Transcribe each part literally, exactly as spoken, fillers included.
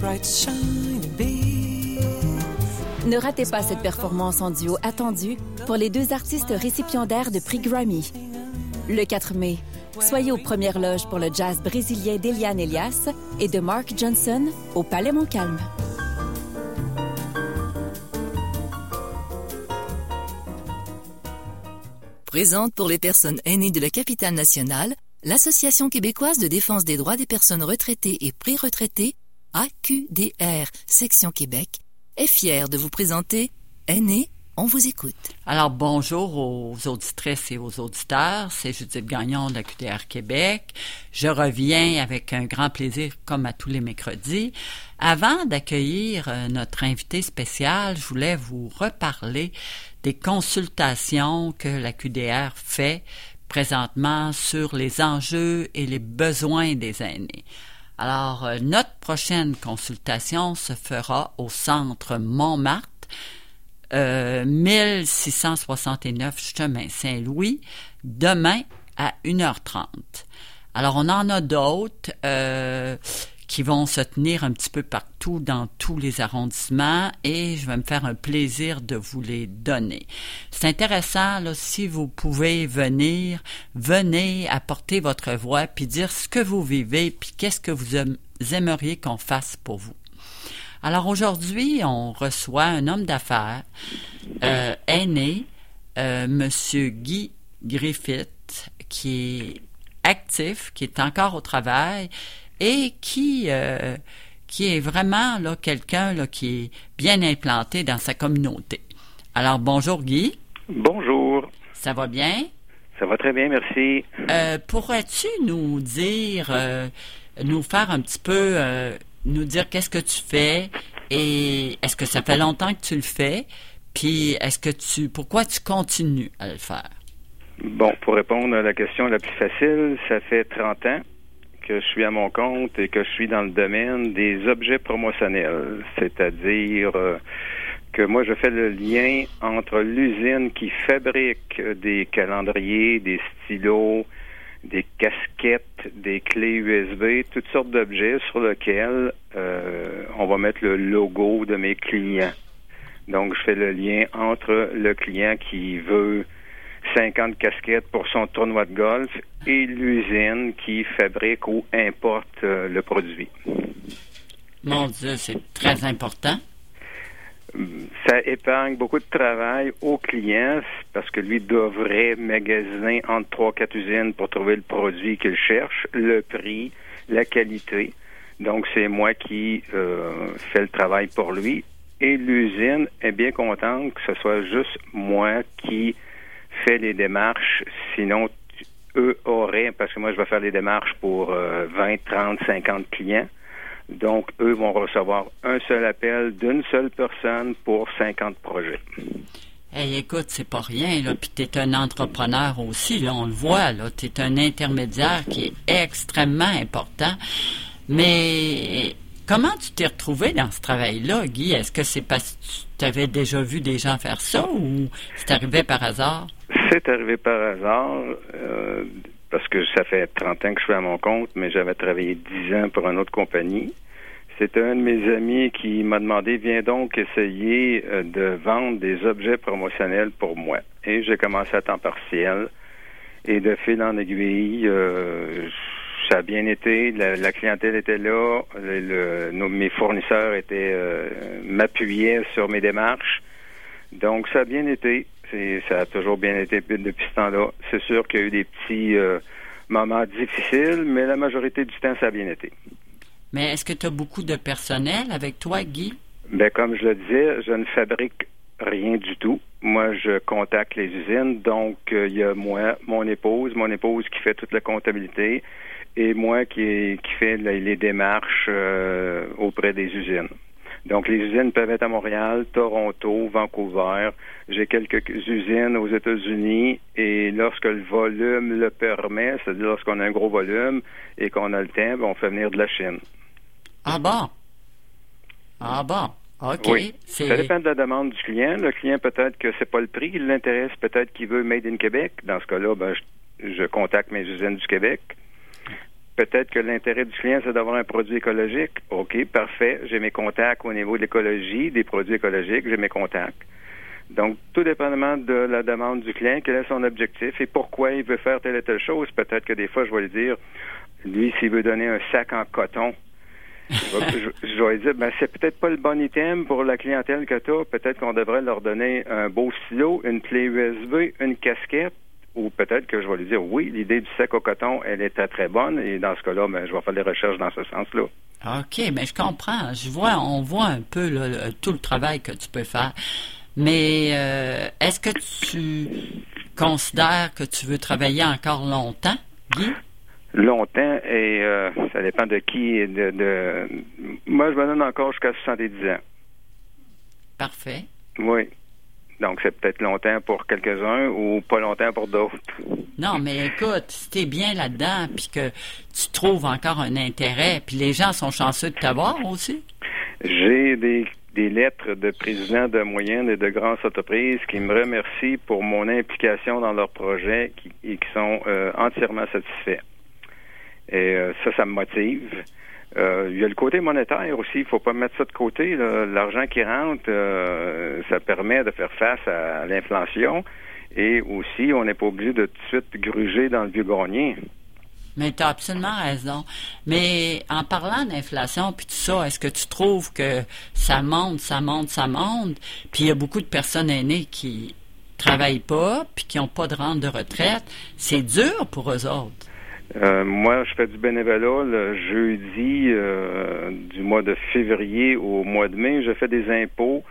Ne ratez pas cette performance en duo attendue pour les deux artistes récipiendaires de prix Grammy. Le quatre mai, soyez aux premières loges pour le jazz brésilien d'Eliane Elias et de Mark Johnson au Palais Montcalm. Présente pour les personnes aînées de la capitale nationale, l'Association québécoise de défense des droits des personnes retraitées et pré-retraitées, A Q D R, section Québec, est fière de vous présenter Aînés, on vous écoute. Alors, bonjour aux auditrices et aux auditeurs. C'est Judith Gagnon de la Q D R Québec. Je reviens avec un grand plaisir, comme à tous les mercredis. Avant d'accueillir notre invité spécial, je voulais vous reparler des consultations que la Q D R fait présentement sur les enjeux et les besoins des aînés. Alors, euh, notre prochaine consultation se fera au centre Montmartre, euh, mille six cent soixante-neuf chemin Saint-Louis, demain à une heure trente. Alors, on en a d'autres euh, qui vont se tenir un petit peu partout dans tous les arrondissements et je vais me faire un plaisir de vous les donner. C'est intéressant, là, si vous pouvez venir, venez apporter votre voix puis dire ce que vous vivez puis qu'est-ce que vous aimeriez qu'on fasse pour vous. Alors aujourd'hui, on reçoit un homme d'affaires euh, aîné, euh, Monsieur Guy Griffith, qui est actif, qui est encore au travail et qui euh, qui est vraiment là quelqu'un là qui est bien implanté dans sa communauté. Alors bonjour Guy. Bonjour. Ça va bien? Ça va très bien, merci. Euh, pourrais-tu nous dire, euh, nous faire un petit peu, euh, nous dire qu'est-ce que tu fais et est-ce que ça fait longtemps que tu le fais? Puis est-ce que tu, pourquoi tu continues à le faire? Bon, pour répondre à la question la plus facile, ça fait trente ans que je suis à mon compte et que je suis dans le domaine des objets promotionnels, c'est-à-dire euh, que moi je fais le lien entre l'usine qui fabrique des calendriers, des stylos, des casquettes, des clés U S B, toutes sortes d'objets sur lesquels euh, on va mettre le logo de mes clients. Donc je fais le lien entre le client qui veut cinquante casquettes pour son tournoi de golf et l'usine qui fabrique ou importe euh, le produit. Mon Dieu, c'est très important. Ça épargne beaucoup de travail au client parce que lui devrait magasiner entre trois quatre usines pour trouver le produit qu'il cherche, le prix, la qualité. Donc, c'est moi qui euh, fais le travail pour lui. Et l'usine est bien contente que ce soit juste moi qui fait les démarches, sinon eux auraient, parce que moi je vais faire les démarches pour euh, vingt, trente, cinquante clients, donc eux vont recevoir un seul appel d'une seule personne pour cinquante projets. Hey, écoute, c'est pas rien, là, puis t'es un entrepreneur aussi, là, on le voit, là, t'es un intermédiaire qui est extrêmement important, mais comment tu t'es retrouvé dans ce travail-là, Guy? Est-ce que c'est parce que tu avais déjà vu des gens faire ça ou c'est arrivé par hasard? C'est arrivé par hasard, euh, parce que ça fait trente ans que je suis à mon compte, mais j'avais travaillé dix ans pour une autre compagnie. C'est un de mes amis qui m'a demandé, viens donc essayer euh, de vendre des objets promotionnels pour moi. Et j'ai commencé à temps partiel. Et de fil en aiguille, euh, ça a bien été, la, la clientèle était là, le, le, nos, mes fournisseurs étaient euh, m'appuyaient sur mes démarches. Donc, ça a bien été. C'est, ça a toujours bien été depuis ce temps-là. C'est sûr qu'il y a eu des petits euh, moments difficiles, mais la majorité du temps, ça a bien été. Mais est-ce que tu as beaucoup de personnel avec toi, Guy? Bien, comme je le disais, je ne fabrique rien du tout. Moi, je contacte les usines. Donc, euh, il y a moi, mon épouse, mon épouse qui fait toute la comptabilité et moi qui, qui fait les, les démarches euh, auprès des usines. Donc, les usines peuvent être à Montréal, Toronto, Vancouver. J'ai quelques usines aux États-Unis et lorsque le volume le permet, c'est-à-dire lorsqu'on a un gros volume et qu'on a le temps, on fait venir de la Chine. Ah bon? Ah bon? OK. Oui. C'est... Ça dépend de la demande du client. Le client, peut-être que c'est pas le prix qui l'intéresse, peut-être qu'il veut Made in Québec. Dans ce cas-là, ben, je, je contacte mes usines du Québec. peut-être que l'intérêt du client, c'est d'avoir un produit écologique. OK, parfait. J'ai mes contacts au niveau de l'écologie, des produits écologiques, j'ai mes contacts. Donc, tout dépendamment de la demande du client, quel est son objectif et pourquoi il veut faire telle et telle chose. Peut-être que des fois, je vais lui dire, lui, s'il veut donner un sac en coton, je, vais, je, je vais lui dire, ben, c'est peut-être pas le bon item pour la clientèle que tu as. Peut-être qu'on devrait leur donner un beau stylo, une clé U S B, une casquette. Ou peut-être que je vais lui dire, oui, l'idée du sac au coton, elle était très bonne, et dans ce cas-là, ben, je vais faire des recherches dans ce sens-là. OK, mais je comprends. Je vois, on voit un peu là, le, tout le travail que tu peux faire. Mais euh, est-ce que tu considères que tu veux travailler encore longtemps, Guy? Longtemps, et euh, ça dépend de qui et de, de... Moi, je me donne encore jusqu'à soixante-dix ans. Parfait. Oui. Donc, c'est peut-être longtemps pour quelques-uns ou pas longtemps pour d'autres. Non, mais écoute, si t'es bien là-dedans puis que tu trouves encore un intérêt, puis les gens sont chanceux de t'avoir aussi. J'ai des, des lettres de présidents de moyennes et de grandes entreprises qui me remercient pour mon implication dans leurs projets qui, et qui sont euh, entièrement satisfaits. Et euh, ça, ça me motive. Euh, il y a le côté monétaire aussi, il faut pas mettre ça de côté. Là. L'argent qui rentre, euh, ça permet de faire face à l'inflation et aussi, on n'est pas obligé de tout de suite gruger dans le vieux grenier. Mais tu as absolument raison. Mais en parlant d'inflation puis tout ça, est-ce que tu trouves que ça monte, ça monte, ça monte, puis il y a beaucoup de personnes aînées qui travaillent pas puis qui n'ont pas de rente de retraite, c'est dur pour eux autres? Euh, moi, je fais du bénévolat le jeudi euh, du mois de février au mois de mai. Je fais des impôts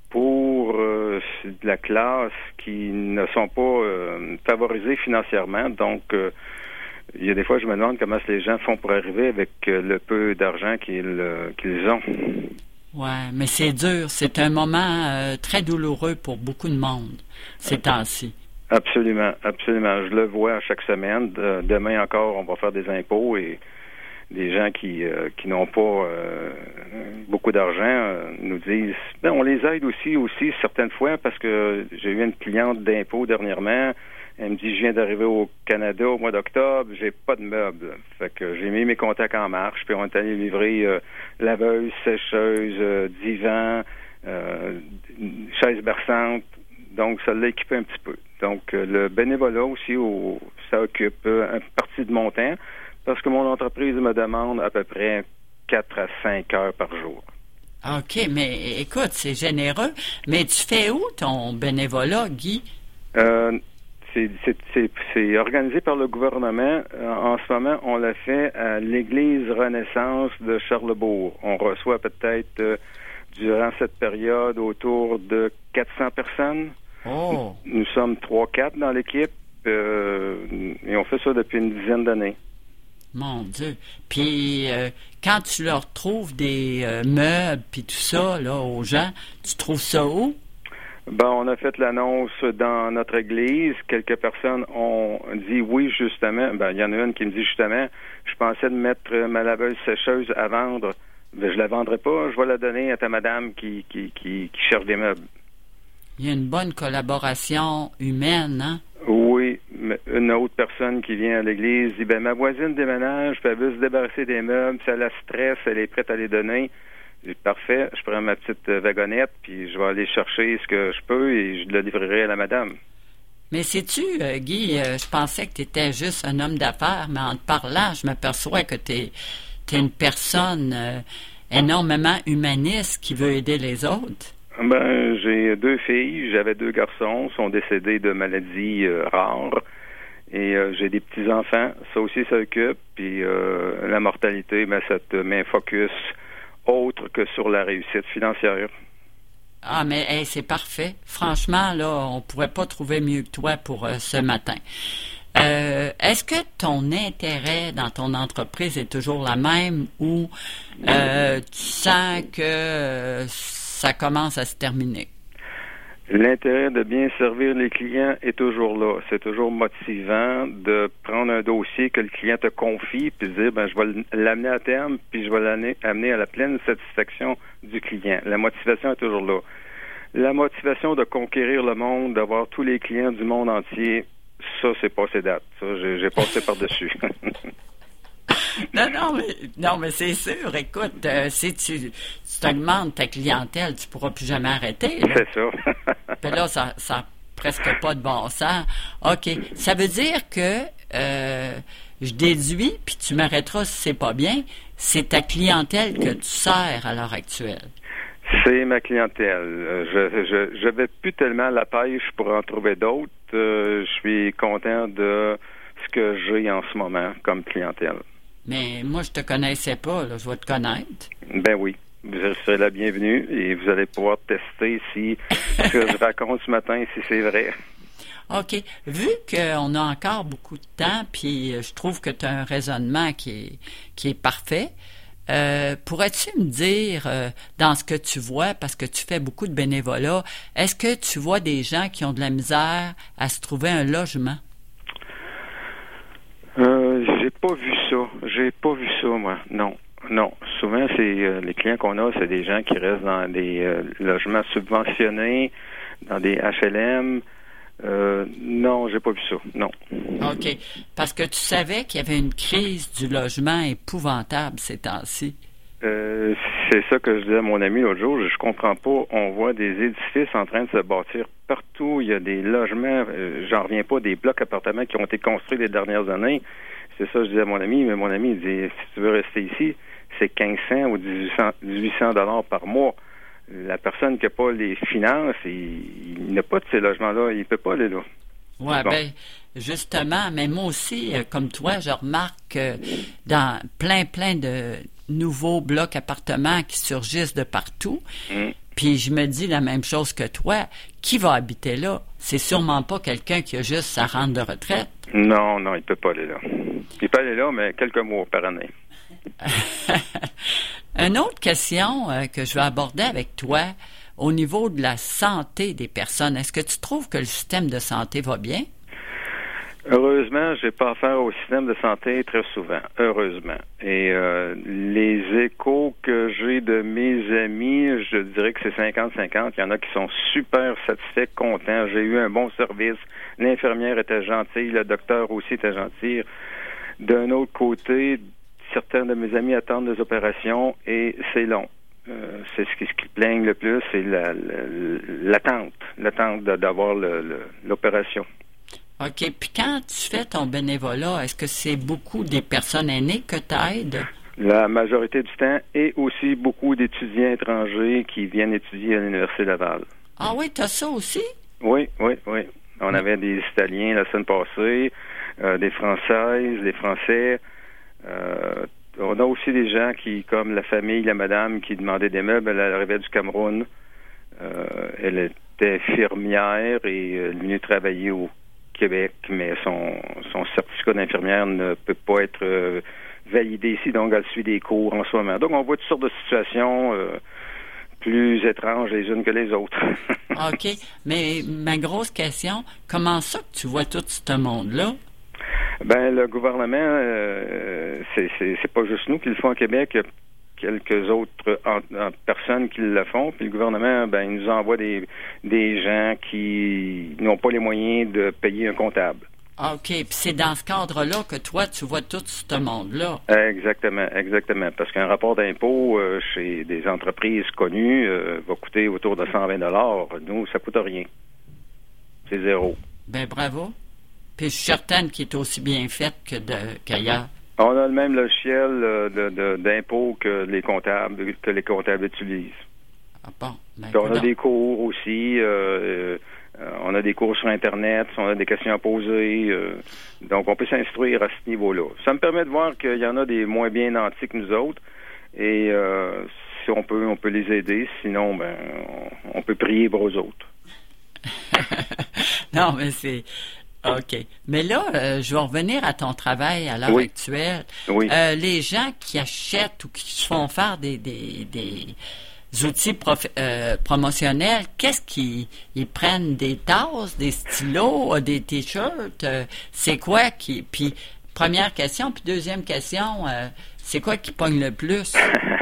pour euh, de la classe qui ne sont pas euh, favorisés financièrement. Donc, euh, il y a des fois, je me demande comment les gens font pour arriver avec euh, le peu d'argent qu'ils, euh, qu'ils ont. Ouais, mais c'est dur. C'est un moment euh, très douloureux pour beaucoup de monde ces temps-ci. Absolument, absolument. Je le vois à chaque semaine. De, demain encore, on va faire des impôts et des gens qui euh, qui n'ont pas euh, beaucoup d'argent euh, nous disent, ben, on les aide aussi, aussi certaines fois parce que j'ai eu une cliente d'impôts dernièrement. Elle me dit, je viens d'arriver au Canada au mois d'octobre, j'ai pas de meubles. Fait que j'ai mis mes contacts en marche, puis on est allé livrer euh, laveuse, sécheuse, euh, divan, euh, chaise berçante. Donc, ça l'a équipé un petit peu. Donc, euh, le bénévolat aussi, au, ça occupe euh, une partie de mon temps parce que mon entreprise me demande à peu près quatre à cinq heures par jour. OK, mais écoute, c'est généreux. Mais tu fais où ton bénévolat, Guy? Euh, c'est, c'est, c'est, c'est organisé par le gouvernement. Euh, en ce moment, on l'a fait à l'Église Renaissance de Charlesbourg. On reçoit peut-être, euh, durant cette période, autour de quatre cents personnes. Oh. Nous sommes trois quatre dans l'équipe euh, et on fait ça depuis une dizaine d'années. Mon Dieu. Puis, euh, quand tu leur trouves des euh, meubles puis tout ça, là, aux gens, tu trouves ça où? Ben, on a fait l'annonce dans notre église. Quelques personnes ont dit oui, justement. Ben, il y en a une qui me dit justement, je pensais de mettre ma laveuse sécheuse à vendre. Ben, je la vendrai pas. Je vais la donner à ta madame qui, qui, qui, qui cherche des meubles. Il y a une bonne collaboration humaine, hein? Oui, mais une autre personne qui vient à l'église dit, ben, ma voisine déménage, puis elle veut se débarrasser des meubles, ça la stresse, elle est prête à les donner. J'ai dit, parfait, je prends ma petite wagonnette, puis je vais aller chercher ce que je peux et je le livrerai à la madame. Mais sais-tu, euh, Guy, euh, je pensais que tu étais juste un homme d'affaires, mais en te parlant, je m'aperçois que tu es une personne euh, énormément humaniste qui veut aider les autres. Ben, j'ai deux filles, j'avais deux garçons, sont décédés de maladies euh, rares. Et euh, j'ai des petits-enfants, ça aussi ça occupe. Puis euh, la mortalité, ben, ça te met un focus autre que sur la réussite financière. Ah, mais hey, c'est parfait. Franchement, là, on pourrait pas trouver mieux que toi pour euh, ce matin. Euh, est-ce que ton intérêt dans ton entreprise est toujours la même ou euh, tu sens que euh, ça commence à se terminer? L'intérêt de bien servir les clients est toujours là. C'est toujours motivant de prendre un dossier que le client te confie puis de dire, ben, je vais l'amener à terme puis je vais l'amener amener à la pleine satisfaction du client. La motivation est toujours là. La motivation de conquérir le monde, d'avoir tous les clients du monde entier, ça, c'est passé date. Ça, j'ai, j'ai passé par-dessus. non, non, mais, non, mais c'est sûr. Écoute, euh, si tu, tu augmentes ta clientèle, tu pourras plus jamais arrêter. Là. C'est ça. Puis là, ça n'a presque pas de bon sens. OK. Ça veut dire que euh, je déduis, puis tu m'arrêteras si c'est pas bien, c'est ta clientèle que tu sers à l'heure actuelle. C'est ma clientèle. Je je je vais plus tellement à la pêche pour en trouver d'autres. Euh, je suis content de ce que j'ai en ce moment comme clientèle. Mais moi, je te connaissais pas, là. Je vais te connaître. Ben oui. Vous serez la bienvenue et vous allez pouvoir tester si ce que je raconte ce matin, si c'est vrai. OK. Vu qu'on a encore beaucoup de temps, puis je trouve que tu as un raisonnement qui est, qui est parfait, euh, pourrais-tu me dire, euh, dans ce que tu vois, parce que tu fais beaucoup de bénévolat, est-ce que tu vois des gens qui ont de la misère à se trouver un logement? Euh, j'ai pas vu ça. J'ai pas vu ça, moi. Non. Non. Souvent, c'est euh, les clients qu'on a, c'est des gens qui restent dans des euh, logements subventionnés, dans des H L M. Euh, non, j'ai pas vu ça. Non. OK. Parce que tu savais qu'il y avait une crise du logement épouvantable ces temps-ci. Euh, c'est ça que je disais à mon ami l'autre jour. Je comprends pas. On voit des édifices en train de se bâtir partout. Il y a des logements. Euh, j'en reviens pas, des blocs appartements qui ont été construits les dernières années. C'est ça que je disais à mon ami. Mais mon ami, il dit, si tu veux rester ici, c'est quinze cents ou dix-huit cents dollars par mois. La personne qui n'a pas les finances, il, il n'a pas de ces logements-là. Il ne peut pas aller là. Oui, bon. bien, justement, mais moi aussi, comme toi, je remarque que dans plein, plein de nouveaux blocs appartements qui surgissent de partout, mm. puis je me dis la même chose que toi, qui va habiter là? C'est sûrement pas quelqu'un qui a juste sa rente de retraite. Non, non, il ne peut pas aller là. Il peut aller là, mais quelques mois par année. Une autre question euh, que je vais aborder avec toi, au niveau de la santé des personnes, est-ce que tu trouves que le système de santé va bien? Heureusement, j'ai pas affaire au système de santé très souvent. Heureusement. Et euh, les échos que j'ai de mes amis, je dirais que c'est cinquante cinquante. Il y en a qui sont super satisfaits, contents. J'ai eu un bon service. L'infirmière était gentille, le docteur aussi était gentil. D'un autre côté, certains de mes amis attendent des opérations et c'est long. Euh, c'est ce qui, ce qui plaigne le plus, c'est la, la, l'attente, l'attente de, d'avoir le, le, l'opération. OK. Puis quand tu fais ton bénévolat, est-ce que c'est beaucoup des personnes aînées que tu aides? La majorité du temps et aussi beaucoup d'étudiants étrangers qui viennent étudier à l'Université Laval. Ah oui, tu as ça aussi? Oui, oui, oui. On avait des Italiens la semaine passée, euh, des Françaises, des Français. Euh, on a aussi des gens qui, comme la famille, la madame, qui demandait des meubles. Elle arrivait du Cameroun. Euh, elle était infirmière et elle est venue travailler au Québec, mais son, son certificat d'infirmière ne peut pas être euh, validé ici, donc elle suit des cours en ce moment. Donc, on voit toutes sortes de situations euh, plus étranges les unes que les autres. OK. Mais ma grosse question, comment ça que tu vois tout ce monde-là? Ben, le gouvernement, euh, c'est, c'est, c'est pas juste nous qui le font au Québec, il y a quelques autres en, en personnes qui le font, puis le gouvernement, ben, il nous envoie des, des gens qui n'ont pas les moyens de payer un comptable. OK, puis c'est dans ce cadre-là que toi, tu vois tout ce monde-là. Exactement, exactement, parce qu'un rapport d'impôt euh, chez des entreprises connues euh, va coûter autour de cent vingt dollars. Nous, ça coûte rien. C'est zéro. Ben bravo. Puis je suis certaine qu'il est aussi bien fait que de, qu'ailleurs. On a le même logiciel euh, de, de, d'impôt que les comptables que les comptables utilisent. Ah bon? Ben, on a des cours aussi. Euh, euh, on a des cours sur Internet. On a des questions à poser. Euh, donc, on peut s'instruire à ce niveau-là. Ça me permet de voir qu'il y en a des moins bien nantis que nous autres. Et euh, si on peut, on peut les aider. Sinon, ben, on, on peut prier pour aux autres. Non, mais c'est... OK. Mais là, euh, je vais revenir à ton travail à l'heure oui. actuelle. Oui. Euh, les gens qui achètent ou qui se font faire des, des, des outils prof, euh, promotionnels, qu'est-ce qu'ils ils prennent? Des tasses, des stylos, des t-shirts? Euh, c'est quoi qui... Puis, première question, puis deuxième question, euh, c'est quoi qui pogne le plus?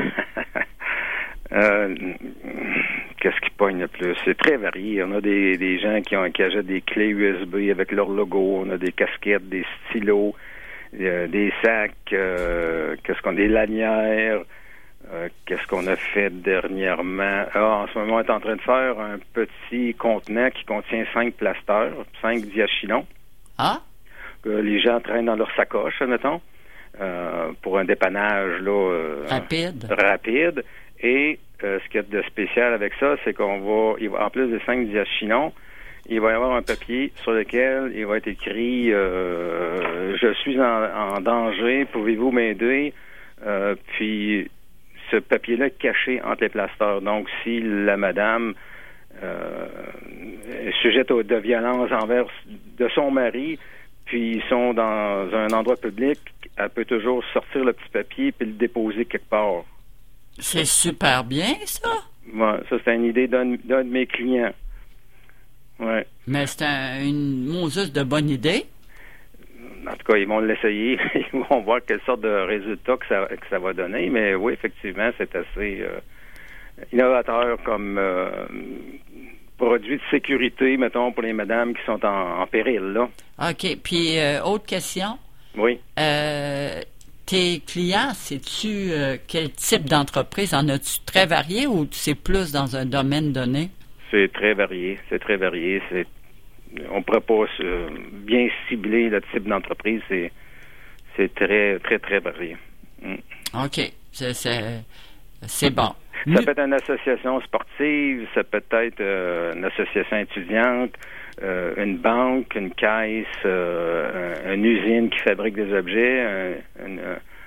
euh... Qu'est-ce qui pogne le plus? C'est très varié. On a des, des gens qui, ont, qui achètent des clés U S B avec leur logo. On a des casquettes, des stylos, euh, des sacs, euh, qu'est-ce qu'on des lanières, euh, qu'est-ce qu'on a fait dernièrement. Ah, en ce moment, on est en train de faire un petit contenant qui contient cinq plasteurs, cinq diachylons. Ah? Que les gens traînent dans leur sacoche, admettons, euh, pour un dépannage là euh, Rapide. rapide. Et euh, ce qu'il y a de spécial avec ça, c'est qu'on va, il va en plus des cinq diachylons, il va y avoir un papier sur lequel il va être écrit euh, « Je suis en, en danger, pouvez-vous m'aider? Euh, » Puis ce papier-là est caché entre les plasteurs. Donc, si la madame euh, est sujette de violence envers de son mari, puis ils sont dans un endroit public, elle peut toujours sortir le petit papier puis le déposer quelque part. C'est super bien, ça. Ouais, ça, c'est une idée d'un, d'un de mes clients. Ouais. Mais c'est un, une Moses de bonne idée. En tout cas, ils vont l'essayer. Ils vont voir quelle sorte de résultat que ça, que ça va donner. Mais oui, effectivement, c'est assez euh, innovateur comme euh, produit de sécurité, mettons, pour les madames qui sont en, en péril, là. OK. Puis, euh, autre question. Oui. Euh, tes clients, sais-tu euh, quel type d'entreprise? En as-tu très varié ou c'est plus dans un domaine donné? C'est très varié. C'est très varié. C'est, on ne pourrait pas euh, bien cibler le type d'entreprise. C'est, c'est très, très, très varié. Mm. OK. C'est, c'est, c'est bon. Ça peut être une association sportive, ça peut être euh, une association étudiante, euh, une banque, une caisse, euh, une usine qui fabrique des objets, un, un,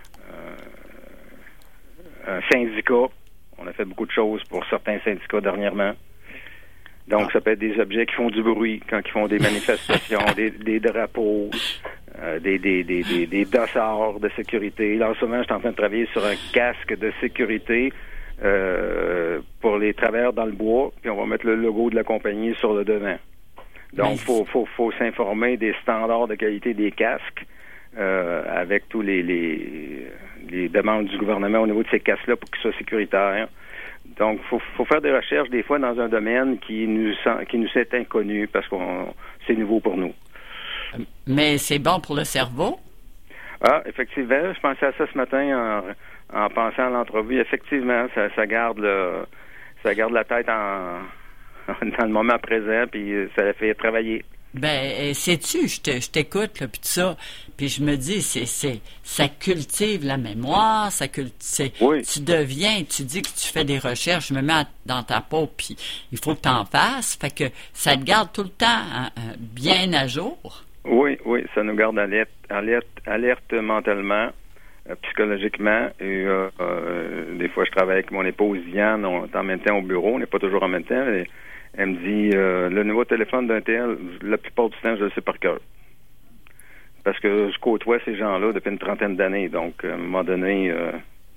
un, un syndicat. On a fait beaucoup de choses pour certains syndicats dernièrement. Donc, ah. ça peut être des objets qui font du bruit quand ils font des manifestations, des, des drapeaux, euh, des, des, des, des, des dossards de sécurité. Là, en ce moment, je suis en train de travailler sur un casque de sécurité Euh, pour les travailleurs dans le bois, puis on va mettre le logo de la compagnie sur le devant. Donc, il faut, faut, faut s'informer des standards de qualité des casques euh, avec tous les, les, les demandes du gouvernement au niveau de ces casques-là pour qu'ils soient sécuritaires. Donc, il faut, faut faire des recherches des fois dans un domaine qui nous, qui nous est inconnu parce que c'est nouveau pour nous. Mais c'est bon pour le cerveau? Ah, effectivement, je pensais à ça ce matin en... En pensant à l'entrevue, effectivement, ça, ça garde le, ça garde la tête en, dans le moment présent, puis ça la fait travailler. Ben, sais-tu, je, te, je t'écoute, là, puis tout ça, puis je me dis, c'est, c'est, ça cultive la mémoire, ça cultive, oui. Tu deviens, tu dis que tu fais des recherches, je me mets dans ta peau, puis il faut que tu en fasses, fait que ça te garde tout le temps hein, bien à jour. Oui, oui, ça nous garde alerte, alerte, alerte mentalement. Euh, psychologiquement, et euh, euh, des fois je travaille avec mon épouse Diane, on est en même temps au bureau, on n'est pas toujours en même temps, et elle me dit euh, le nouveau téléphone d'un tel, la plupart du temps je le sais par cœur. Parce que je côtoie ces gens-là depuis une trentaine d'années, donc à un moment donné euh,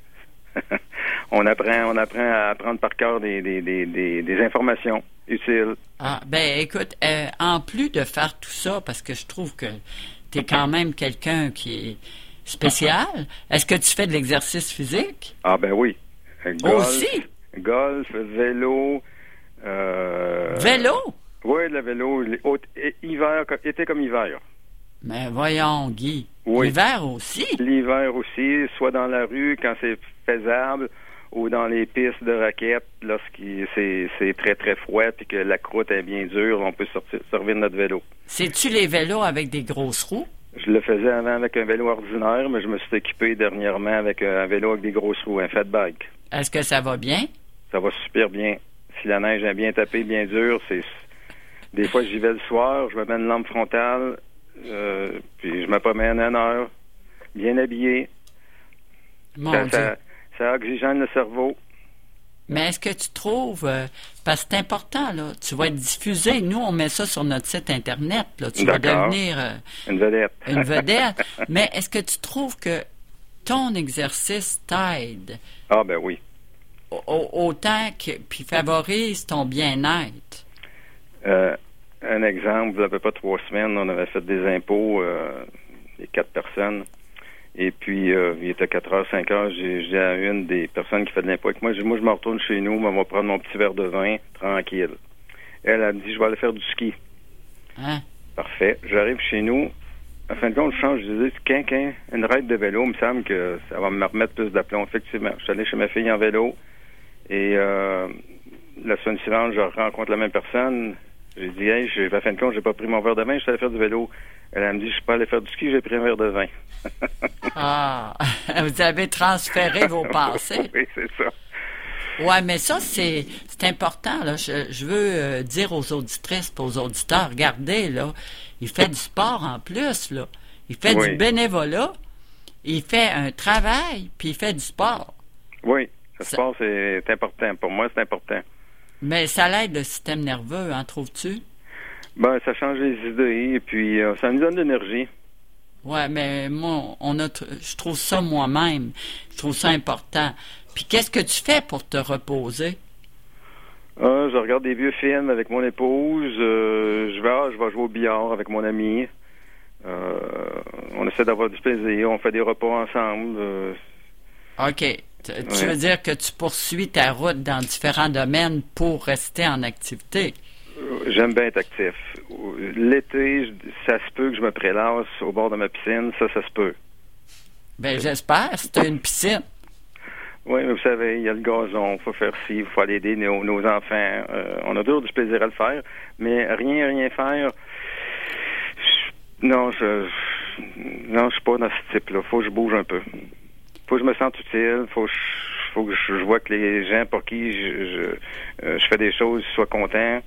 on apprend on apprend à apprendre par cœur des, des, des, des, des informations utiles. Ah ben écoute, euh, en plus de faire tout ça, parce que je trouve que tu es quand même quelqu'un qui est spécial. Est-ce que tu fais de l'exercice physique? Ah ben oui. Golf, aussi? Golf, vélo. Euh, vélo? Oui, le vélo. Hiver, été comme hiver. Mais voyons, Guy. Oui. L'hiver aussi? L'hiver aussi, soit dans la rue quand c'est faisable, ou dans les pistes de raquettes lorsqu'il c'est, c'est très très froid puis que la croûte est bien dure, on peut sortir, servir notre vélo. C'est-tu les vélos avec des grosses roues? Je le faisais avant avec un vélo ordinaire, mais je me suis équipé dernièrement avec un vélo avec des grosses roues, un fat bike. Est-ce que ça va bien? Ça va super bien. Si la neige est bien tapée, bien dure, c'est... Des fois, j'y vais le soir, je me mets une lampe frontale, euh, puis je me promène une heure, bien habillé. Mon ça, Dieu. Ça, ça oxygène le cerveau. Mais est-ce que tu trouves, euh, parce que c'est important, là, tu vas être diffusé, nous, on met ça sur notre site Internet, là, tu D'accord. vas devenir... Euh, une vedette. une vedette. Mais est-ce que tu trouves que ton exercice t'aide? Ah, ben oui. Au, autant que, puis favorise ton bien-être? Euh, un exemple, il y a à peu près trois semaines, on avait fait des impôts, euh, les quatre personnes. Et puis, euh, il était quatre heures, cinq heures, j'ai, j'ai à une des personnes qui fait de l'impôt avec moi, j'ai dit, moi, je me retourne chez nous, on va prendre mon petit verre de vin, tranquille. Elle a dit, je vais aller faire du ski. Hein? Parfait. J'arrive chez nous, En fin de compte, je change d'idée. Quinquin, une ride de vélo, il me semble que ça va me remettre plus d'aplomb. Effectivement, je suis allé chez ma fille en vélo et euh, la semaine suivante, je rencontre la même personne. J'ai dit, hey, j'ai, en fin de compte, j'ai pas pris mon verre de vin, je suis allé faire du vélo. Elle, elle me dit, je suis pas allé faire du ski, j'ai pris un verre de vin. Ah, vous avez transféré vos pensées. Oui, c'est ça. Ouais, mais ça, c'est, c'est important, là. Je, je veux euh, dire aux auditrices et aux auditeurs, regardez, là, il fait du sport en plus, là. Il fait oui. du bénévolat, il fait un travail, puis il fait du sport. Oui, le ça... sport, c'est important. Pour moi, c'est important. Mais ça l'aide le système nerveux, hein, trouves-tu? Ben, ça change les idées, et puis euh, ça nous donne de l'énergie. Ouais, mais moi, on a, je trouve ça moi-même. Je trouve ça important. Puis qu'est-ce que tu fais pour te reposer? Euh, je regarde des vieux films avec mon épouse. Euh, je vais, ah, je vais jouer au billard avec mon ami. Euh, on essaie d'avoir du plaisir. On fait des repas ensemble. Euh, OK. Tu ouais. veux dire que tu poursuis ta route dans différents domaines pour rester en activité? J'aime bien être actif. L'été, ça se peut que je me prélasse au bord de ma piscine. Ça, ça se peut. Ben, j'espère. C'est une piscine. Oui, mais vous savez, il y a le gazon, il faut faire ci, il faut aller aider nos, nos enfants. Euh, on a toujours du plaisir à le faire, mais rien, rien faire. Je, non, je, je non, je suis pas dans ce type-là. Faut que je bouge un peu. Faut que je me sente utile. Faut que je, faut que je, je vois que les gens pour qui je, je, euh, je fais des choses soient contents. Euh,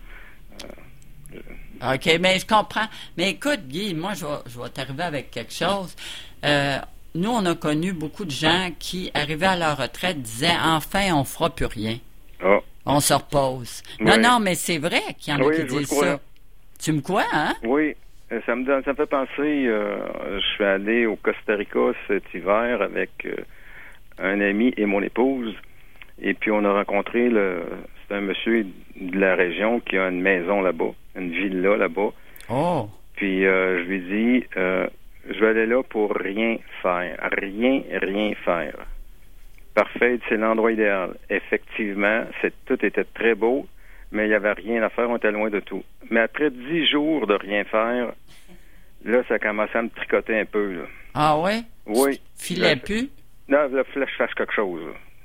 je... OK, mais je comprends. Mais écoute, Guy, moi, je vais, je vais t'arriver avec quelque chose. Euh, Nous, on a connu beaucoup de gens qui, arrivés à leur retraite, disaient « Enfin, on fera plus rien. Oh. On se repose. » Oui. Non, non, mais c'est vrai qu'il y en a oui, qui disent ça. Tu me crois, hein? Oui. Ça me, donne, ça me fait penser, euh, je suis allé au Costa Rica cet hiver avec euh, un ami et mon épouse. Et puis, on a rencontré, le, c'est un monsieur de la région qui a une maison là-bas, une villa là-bas. Oh! Puis, euh, je lui dis... Euh, je vais aller là pour rien faire. Rien, rien faire. Parfait, c'est l'endroit idéal. Effectivement, c'est, tout était très beau, mais il n'y avait rien à faire, on était loin de tout. Mais après dix jours de rien faire, là, ça commençait à me tricoter un peu. Là. Ah ouais? Oui. Filais plus? Non, là, il fallait que je fasse quelque chose.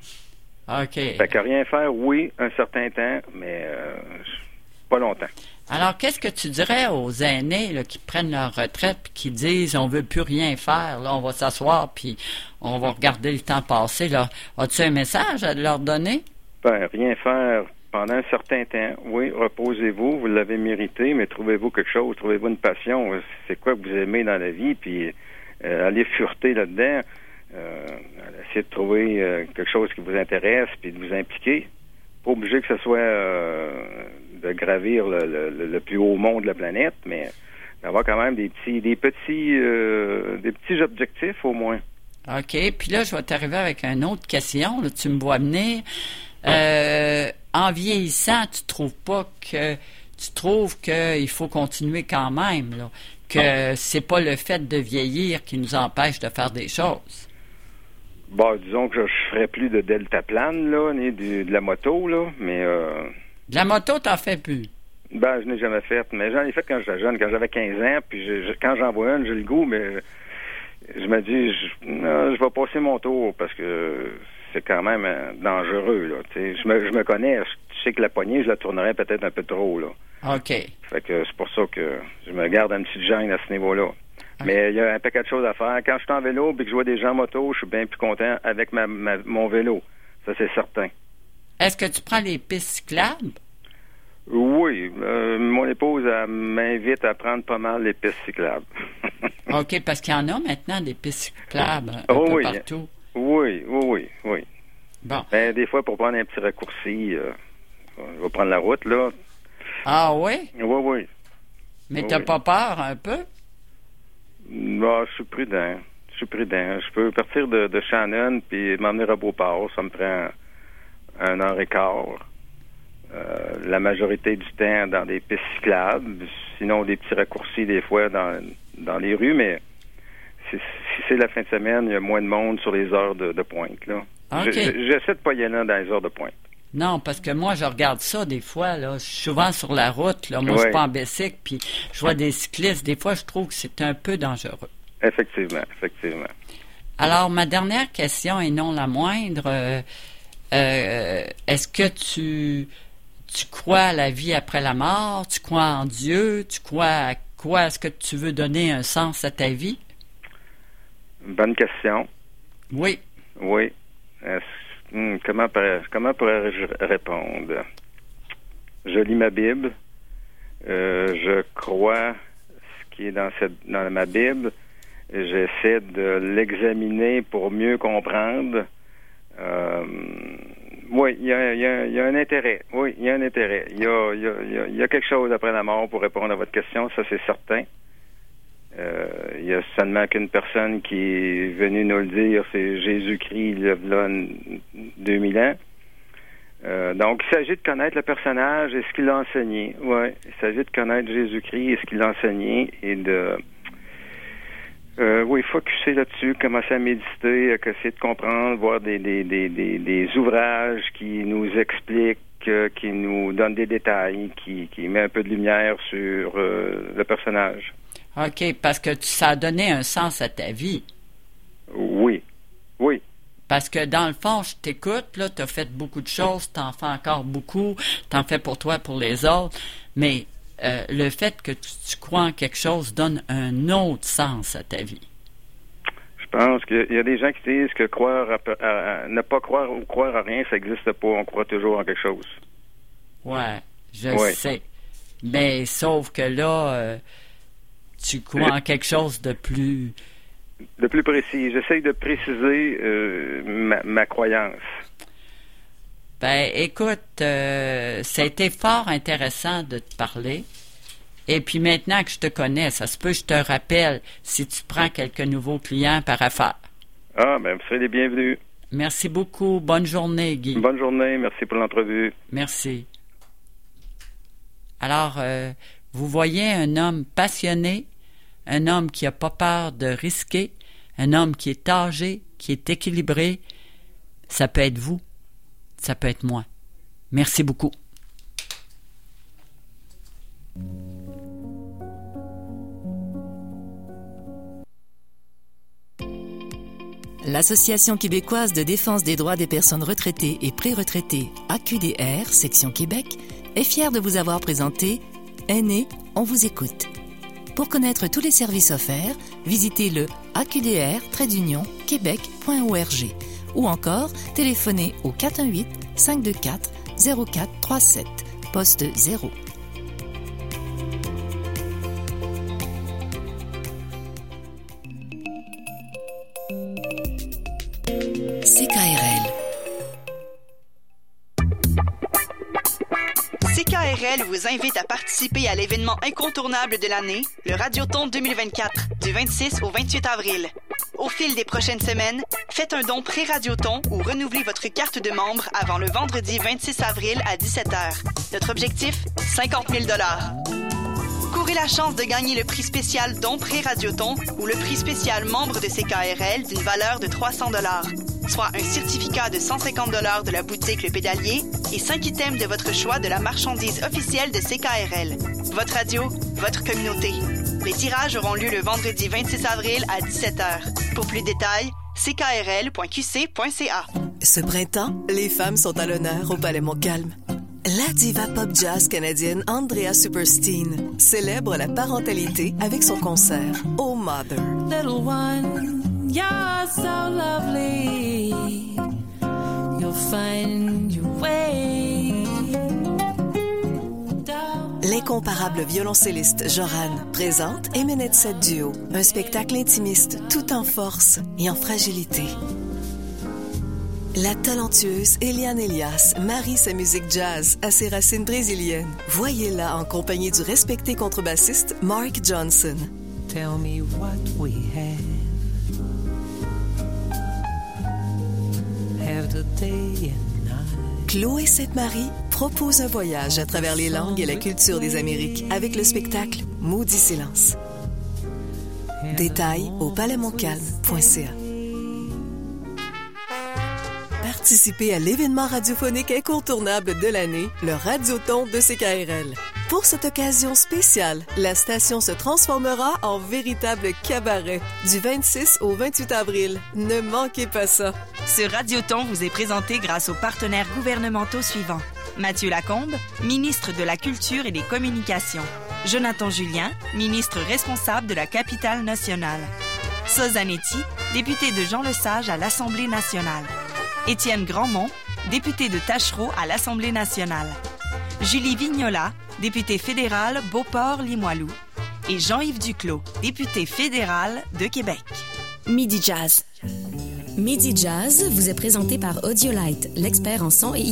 Là. OK. Fait que rien faire, oui, un certain temps, mais euh, pas longtemps. Alors, qu'est-ce que tu dirais aux aînés là, qui prennent leur retraite et qui disent on veut plus rien faire, là, on va s'asseoir puis on va regarder le temps passer, là. As-tu un message à leur donner? Ben, rien faire pendant un certain temps. Oui, reposez-vous, vous l'avez mérité, mais trouvez-vous quelque chose, trouvez-vous une passion. C'est quoi que vous aimez dans la vie, puis euh, allez fureter là-dedans. Euh, essayez de trouver euh, quelque chose qui vous intéresse, puis de vous impliquer. Pas obligé que ce soit euh, de gravir le, le, le plus haut mont de la planète, mais d'avoir quand même des petits des petits euh, des petits objectifs au moins. OK. Puis là, je vais t'arriver avec une autre question. Là, tu me vois venir. Euh, en vieillissant, tu trouves pas que tu trouves qu'il faut continuer quand même, là, que c'est pas le fait de vieillir qui nous empêche de faire des choses? Bon, disons que je, je ferais plus de deltaplane, là, ni de, de la moto, là, mais... Euh, de la moto, t'en fais plus? Ben, je n'ai jamais fait, mais j'en ai fait quand j'étais jeune, quand j'avais quinze ans, puis je, je, quand j'en vois une, j'ai le goût, mais je me dis, je, non, je vais passer mon tour, parce que c'est quand même dangereux, là, tu sais. Je me, je me connais, je sais que la poignée, je la tournerais peut-être un peu trop, là. OK. Fait que c'est pour ça que je me garde un petit gêne à ce niveau-là. Mais il y a un paquet de choses à faire. Quand je suis en vélo et que je vois des gens en moto, je suis bien plus content avec ma, ma, mon vélo. Ça, c'est certain. Est-ce que tu prends les pistes cyclables? Oui. Euh, mon épouse elle m'invite à prendre pas mal les pistes cyclables. OK, parce qu'il y en a maintenant des pistes cyclables un oh, peu oui. partout. Oui, oui, oui, oui. Bon. Ben, des fois, pour prendre un petit raccourci, euh, on va prendre la route, là. Ah oui? Oui, oui. Mais oui, t'as oui. pas peur un peu? Non, je suis prudent. Je suis prudent. Je peux partir de, de Shannon puis m'emmener à Beauport. Ça me prend un heure et quart. Euh, la majorité du temps dans des pistes cyclables. Sinon, des petits raccourcis des fois dans, dans les rues. Mais si, si c'est la fin de semaine, il y a moins de monde sur les heures de, de pointe. Là. Okay. Je, je, j'essaie de pas y aller dans les heures de pointe. Non, parce que moi, je regarde ça des fois, là. Je suis souvent sur la route, là. Moi, Oui. je suis pas en bicycle, puis je vois des cyclistes. Des fois, je trouve que c'est un peu dangereux. Effectivement, effectivement. Alors, ma dernière question, et non la moindre, euh, euh, est-ce que tu, tu crois à la vie après la mort? Tu crois en Dieu? Tu crois à quoi? Est-ce que tu veux donner un sens à ta vie? Bonne question. Oui. Oui. Est-ce- hmm, comment pourrais- comment pourrais-je répondre? Je lis ma Bible. Euh, je crois ce qui est dans cette dans ma Bible. J'essaie de l'examiner pour mieux comprendre. Euh, oui, il y a, il y a- il y a un intérêt. Oui, il y a un intérêt. Il y a, il y a- il y a- il y a quelque chose après la mort pour répondre à votre question, ça c'est certain. Euh, il y a seulement qu'une personne qui est venue nous le dire, c'est Jésus-Christ, il y a là deux mille ans. Euh, donc, il s'agit de connaître le personnage et ce qu'il a enseigné. Oui, il s'agit de connaître Jésus-Christ et ce qu'il a enseigné et de... Euh, oui, focusser là-dessus, commencer à méditer, à essayer de comprendre, voir des, des, des, des, des ouvrages qui nous expliquent, euh, qui nous donnent des détails, qui, qui met un peu de lumière sur euh, le personnage. OK, parce que tu, ça a donné un sens à ta vie. Oui, oui. Parce que dans le fond, je t'écoute, là, tu as fait beaucoup de choses, tu en fais encore beaucoup, tu en fais pour toi, pour les autres, mais euh, le fait que tu, tu crois en quelque chose donne un autre sens à ta vie. Je pense qu'il y a des gens qui disent que croire à, à- à- ne pas croire ou croire à rien, ça n'existe pas. On croit toujours en quelque chose. Ouais, je Ouais. sais. Mais sauf que là, euh, tu crois en quelque chose de plus... De plus précis, j'essaye de préciser euh, ma, ma croyance. Ben, écoute, euh, ça a été fort intéressant de te parler. Et puis maintenant que je te connais, ça se peut, je te rappelle si tu prends quelques nouveaux clients par affaire. Ah, ben, vous serez les bienvenus. Merci beaucoup. Bonne journée, Guy. Bonne journée. Merci pour l'entrevue. Merci. Alors, euh, vous voyez un homme passionné, un homme qui n'a pas peur de risquer, un homme qui est âgé, qui est équilibré. Ça peut être vous, ça peut être moi. Merci beaucoup. L'Association québécoise de défense des droits des personnes retraitées et pré-retraitées, A Q D R, section Québec, est fière de vous avoir présenté Aînés, on vous écoute. Pour connaître tous les services offerts, visitez le a q d r tiret union québec point org ou encore téléphonez au quatre un huit, cinq deux quatre, zéro quatre trois sept, poste zéro. C K R L. C K R L vous invite à participer à l'événement incontournable de l'année, le Radioton deux mille vingt-quatre, du vingt-six au vingt-huit avril. Au fil des prochaines semaines, faites un don pré-Radioton ou renouvelez votre carte de membre avant le vendredi vingt-six avril à dix-sept heures. Notre objectif, cinquante mille dollars. Courez la chance de gagner le prix spécial Don pré-Radioton ou le prix spécial membre de C K R L d'une valeur de trois cents dollars, soit un certificat de cent cinquante dollars de la boutique Le Pédalier et cinq items de votre choix de la marchandise officielle de C K R L. Votre radio, votre communauté. Les tirages auront lieu le vendredi vingt-six avril à dix-sept heures. Pour plus de détails, c k r l point q c point c a. Ce printemps, les femmes sont à l'honneur au Palais Montcalm. La diva pop jazz canadienne Andrea Supersteen célèbre la parentalité avec son concert Oh Mother. Little one, you're so lovely. You'll find your way. L'incomparable violoncelliste Joran présente Emenetset Duo, un spectacle intimiste tout en force et en fragilité. La talentueuse Eliane Elias marie sa musique jazz à ses racines brésiliennes. Voyez-la en compagnie du respecté contrebassiste Mark Johnson. Tell me what we have. Have the day and night. Chloé Sainte-Marie propose un voyage à travers les langues et la culture des Amériques avec le spectacle Maudit silence. Détails au palais montcalm point c a. Participez à l'événement radiophonique incontournable de l'année, le Radioton de C K R L. Pour cette occasion spéciale, la station se transformera en véritable cabaret du vingt-six au vingt-huit avril. Ne manquez pas ça. Ce Radioton vous est présenté grâce aux partenaires gouvernementaux suivants. Mathieu Lacombe, ministre de la Culture et des Communications. Jonathan Julien, ministre responsable de la Capitale nationale. Sozanetti, député de Jean Lesage à l'Assemblée nationale. Étienne Grandmont, député de Tachereau à l'Assemblée nationale. Julie Vignola, députée fédérale Beauport-Limoilou. Et Jean-Yves Duclos, député fédéral de Québec. Midi Jazz. Midi Jazz vous est présenté par Audiolite, l'expert en son et